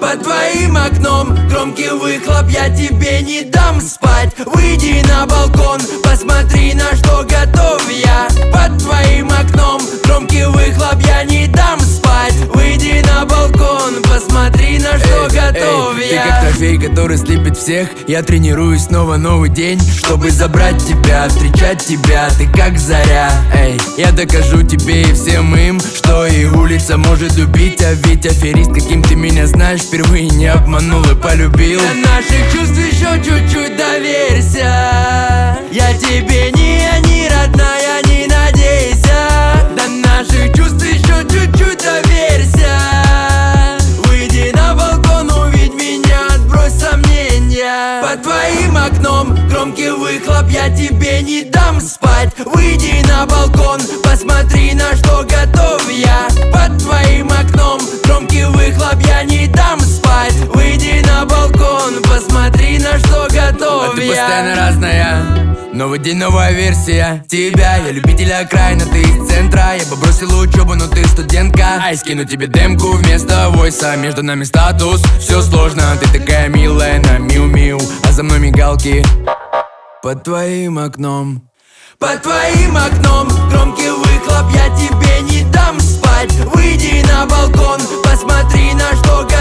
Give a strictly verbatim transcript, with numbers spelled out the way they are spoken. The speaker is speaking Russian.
Под твоим окном громкий выхлоп, я тебе не дам спать. Выйди на балкон, посмотри, на что готов я. Под твоим окном громкий выхлоп, я не дам спать. Выйди на балкон, посмотри, на что эй, готов эй, я. Ты как трофей, который слепит всех. Я тренируюсь снова новый день, чтобы забрать тебя, встречать тебя, ты как заря. Эй, я докажу тебе и всем им, что и улица может любить. А ведь аферист, каким ты меня знаешь, впервые не обманул и полюбил. До наших чувств еще чуть-чуть доверься. Я тебе не, не родная, не надейся. До наших чувств еще чуть-чуть доверься. Выйди на балкон, увидь меня, отбрось сомнения. Под твоим окном громкий выхлоп, я тебе не дам спать. Выйди на балкон, посмотри, на что готов я. Под твоим окном громкий выхлоп, я не дам спать. Выйди на балкон, посмотри, на что готов а ты я. Постоянно разная, новый день, новая версия тебя. Я любитель окраина, ты из центра. Я бы бросил учебу, но ты студентка. Ай, скину тебе демку вместо войса. Между нами статус, все сложно. Ты такая милая на миу-миу, а за мной мигалки. Под твоим окном. Под твоим окном громкий выхлоп, я тебе не дам спать. Выйди на балкон, посмотри, на что готов